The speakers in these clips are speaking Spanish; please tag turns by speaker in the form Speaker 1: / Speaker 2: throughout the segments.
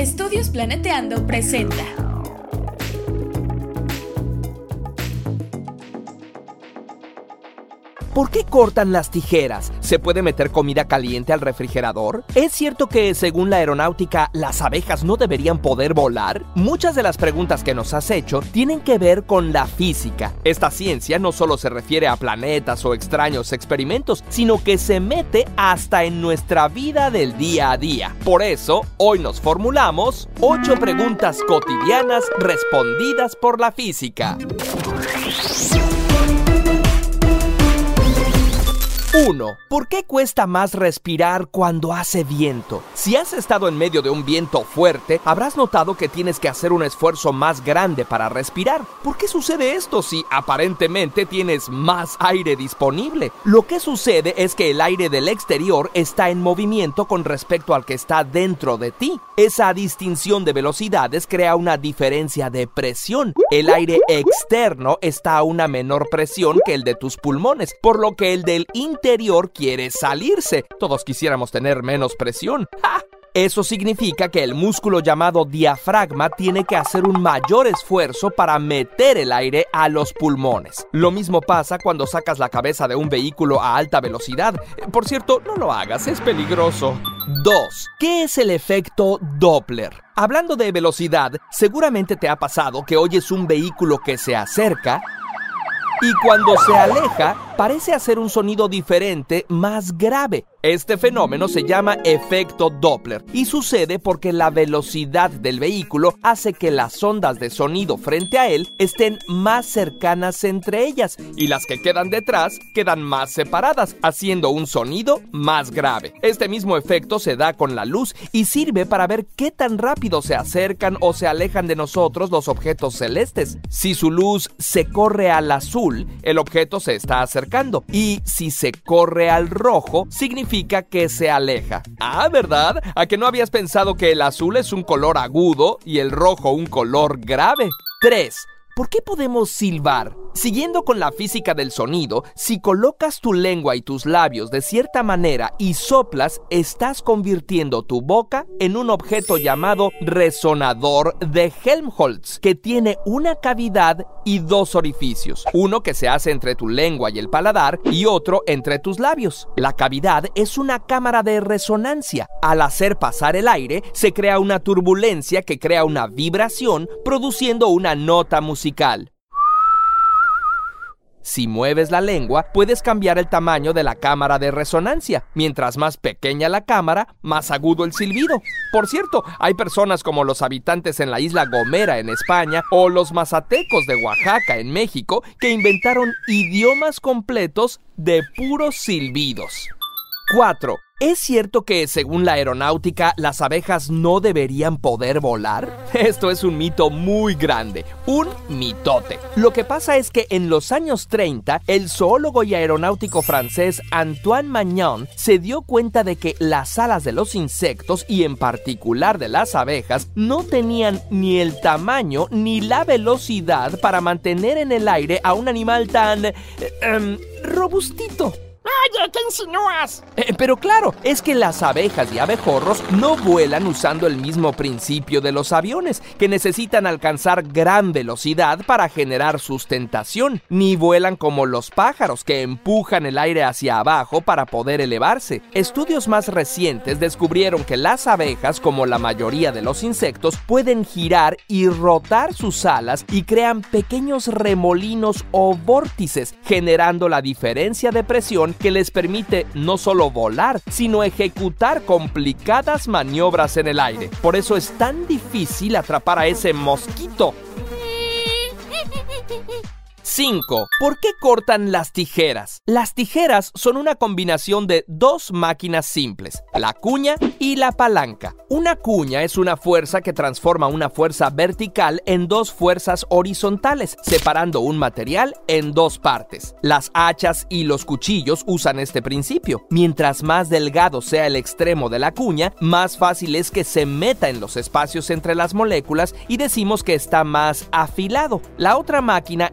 Speaker 1: Estudios Planeteando presenta.
Speaker 2: ¿Por qué cortan las tijeras? ¿Se puede meter comida caliente al refrigerador? ¿Es cierto que, según la aeronáutica, las abejas no deberían poder volar? Muchas de las preguntas que nos has hecho tienen que ver con la física. Esta ciencia no solo se refiere a planetas o extraños experimentos, sino que se mete hasta en nuestra vida del día a día. Por eso, hoy nos formulamos 8 preguntas cotidianas respondidas por la física. 1. ¿Por qué cuesta más respirar cuando hace viento? Si has estado en medio de un viento fuerte, habrás notado que tienes que hacer un esfuerzo más grande para respirar. ¿Por qué sucede esto si aparentemente tienes más aire disponible? Lo que sucede es que el aire del exterior está en movimiento con respecto al que está dentro de ti. Esa distinción de velocidades crea una diferencia de presión. El aire externo está a una menor presión que el de tus pulmones, por lo que el del interior quiere salirse. Todos quisiéramos tener menos presión. ¡Ja! Eso significa que el músculo llamado diafragma tiene que hacer un mayor esfuerzo para meter el aire a los pulmones. Lo mismo pasa cuando sacas la cabeza de un vehículo a alta velocidad. Por cierto, no lo hagas, es peligroso. 2. ¿Qué es el efecto Doppler? Hablando de velocidad, seguramente te ha pasado que oyes un vehículo que se acerca y cuando se aleja, parece hacer un sonido diferente, más grave. Este fenómeno se llama efecto Doppler y sucede porque la velocidad del vehículo hace que las ondas de sonido frente a él estén más cercanas entre ellas y las que quedan detrás quedan más separadas, haciendo un sonido más grave. Este mismo efecto se da con la luz y sirve para ver qué tan rápido se acercan o se alejan de nosotros los objetos celestes. Si su luz se corre al azul, el objeto se está acercando, y si se corre al rojo, significa que se aleja. Ah, ¿verdad? ¿A que no habías pensado que el azul es un color agudo y el rojo un color grave? 3. ¿Por qué podemos silbar? Siguiendo con la física del sonido, si colocas tu lengua y tus labios de cierta manera y soplas, estás convirtiendo tu boca en un objeto llamado resonador de Helmholtz, que tiene una cavidad y 2 orificios, uno que se hace entre tu lengua y el paladar y otro entre tus labios. La cavidad es una cámara de resonancia. Al hacer pasar el aire, se crea una turbulencia que crea una vibración, produciendo una nota musical. Si mueves la lengua, puedes cambiar el tamaño de la cámara de resonancia. Mientras más pequeña la cámara, más agudo el silbido. Por cierto, hay personas como los habitantes en la isla Gomera en España o los mazatecos de Oaxaca en México que inventaron idiomas completos de puros silbidos. 4. ¿Es cierto que, según la aeronáutica, las abejas no deberían poder volar? Esto es un mito muy grande, un mitote. Lo que pasa es que en los años 30, el zoólogo y aeronáutico francés Antoine Magnan se dio cuenta de que las alas de los insectos, y en particular de las abejas, no tenían ni el tamaño ni la velocidad para mantener en el aire a un animal tan robustito.
Speaker 3: Oye, ¿qué insinúas?
Speaker 2: Pero claro, es que las abejas y abejorros no vuelan usando el mismo principio de los aviones, que necesitan alcanzar gran velocidad para generar sustentación, ni vuelan como los pájaros, que empujan el aire hacia abajo para poder elevarse. Estudios más recientes descubrieron que las abejas, como la mayoría de los insectos, pueden girar y rotar sus alas y crean pequeños remolinos o vórtices, generando la diferencia de presión que les permite no solo volar, sino ejecutar complicadas maniobras en el aire. Por eso es tan difícil atrapar a ese mosquito. 5. ¿Por qué cortan las tijeras? Las tijeras son una combinación de 2 máquinas simples, la cuña y la palanca. Una cuña es una fuerza que transforma una fuerza vertical en 2 fuerzas horizontales, separando un material en 2 partes. Las hachas y los cuchillos usan este principio. Mientras más delgado sea el extremo de la cuña, más fácil es que se meta en los espacios entre las moléculas y decimos que está más afilado. La otra máquina es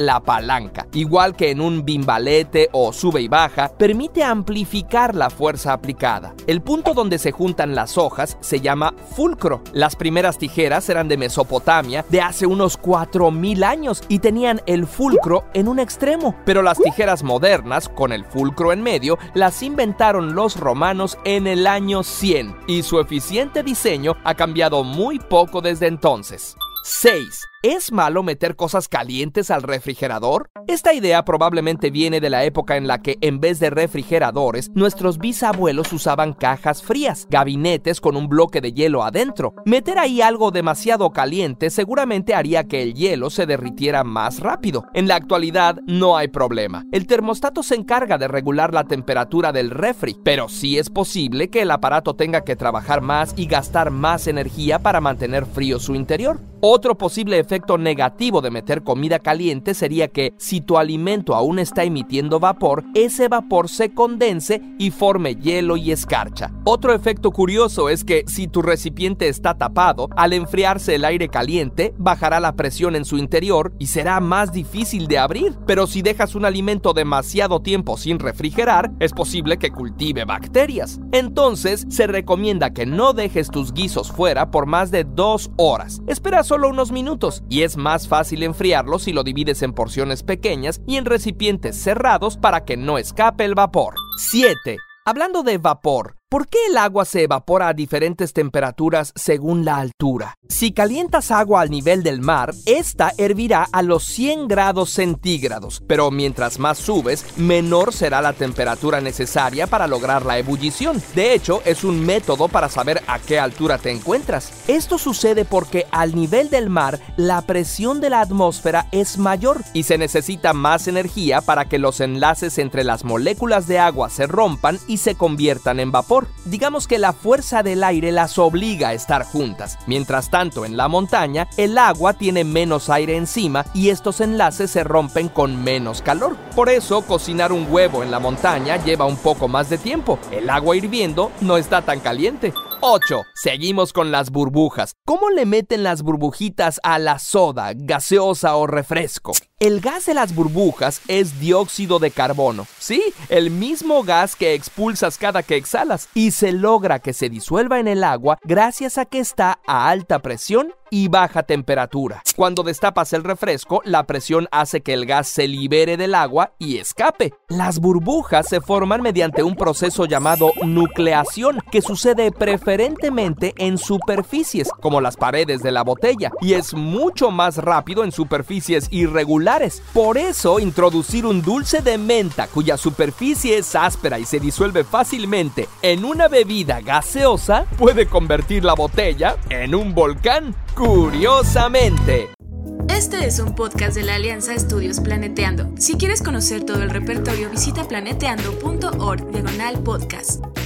Speaker 2: la palanca. Igual que en un bimbalete o sube y baja, permite amplificar la fuerza aplicada. El punto donde se juntan las hojas se llama fulcro. Las primeras tijeras eran de Mesopotamia de hace unos 4000 años y tenían el fulcro en un extremo. Pero las tijeras modernas, con el fulcro en medio, las inventaron los romanos en el año 100 y su eficiente diseño ha cambiado muy poco desde entonces. 6. ¿Es malo meter cosas calientes al refrigerador? Esta idea probablemente viene de la época en la que, en vez de refrigeradores, nuestros bisabuelos usaban cajas frías, gabinetes con un bloque de hielo adentro. Meter ahí algo demasiado caliente seguramente haría que el hielo se derritiera más rápido. En la actualidad no hay problema. El termostato se encarga de regular la temperatura del refri, pero sí es posible que el aparato tenga que trabajar más y gastar más energía para mantener frío su interior. Otro posible efecto negativo de meter comida caliente sería que, si tu alimento aún está emitiendo vapor, ese vapor se condense y forme hielo y escarcha. Otro efecto curioso es que, si tu recipiente está tapado, al enfriarse el aire caliente, bajará la presión en su interior y será más difícil de abrir. Pero si dejas un alimento demasiado tiempo sin refrigerar, es posible que cultive bacterias. Entonces, se recomienda que no dejes tus guisos fuera por más de 2 horas. Espera solo unos minutos y es más fácil enfriarlo si lo divides en porciones pequeñas y en recipientes cerrados para que no escape el vapor. 7. Hablando de vapor, ¿por qué el agua se evapora a diferentes temperaturas según la altura? Si calientas agua al nivel del mar, esta hervirá a los 100 grados centígrados, pero mientras más subes, menor será la temperatura necesaria para lograr la ebullición. De hecho, es un método para saber a qué altura te encuentras. Esto sucede porque al nivel del mar, la presión de la atmósfera es mayor y se necesita más energía para que los enlaces entre las moléculas de agua se rompan y se conviertan en vapor. Digamos que la fuerza del aire las obliga a estar juntas. Mientras tanto, en la montaña, el agua tiene menos aire encima y estos enlaces se rompen con menos calor. Por eso, cocinar un huevo en la montaña lleva un poco más de tiempo. El agua hirviendo no está tan caliente. 8. Seguimos con las burbujas. ¿Cómo le meten las burbujitas a la soda, gaseosa o refresco? El gas de las burbujas es dióxido de carbono. Sí, el mismo gas que expulsas cada que exhalas. Y se logra que se disuelva en el agua gracias a que está a alta presión y baja temperatura. Cuando destapas el refresco, la presión hace que el gas se libere del agua y escape. Las burbujas se forman mediante un proceso llamado nucleación, que sucede preferentemente en superficies, como las paredes de la botella, y es mucho más rápido en superficies irregulares. Por eso, introducir un dulce de menta cuya superficie es áspera y se disuelve fácilmente en una bebida gaseosa puede convertir la botella en un volcán. Curiosamente.
Speaker 1: Este es un podcast de la Alianza Estudios Planeteando. Si quieres conocer todo el repertorio, visita planeteando.org/podcast.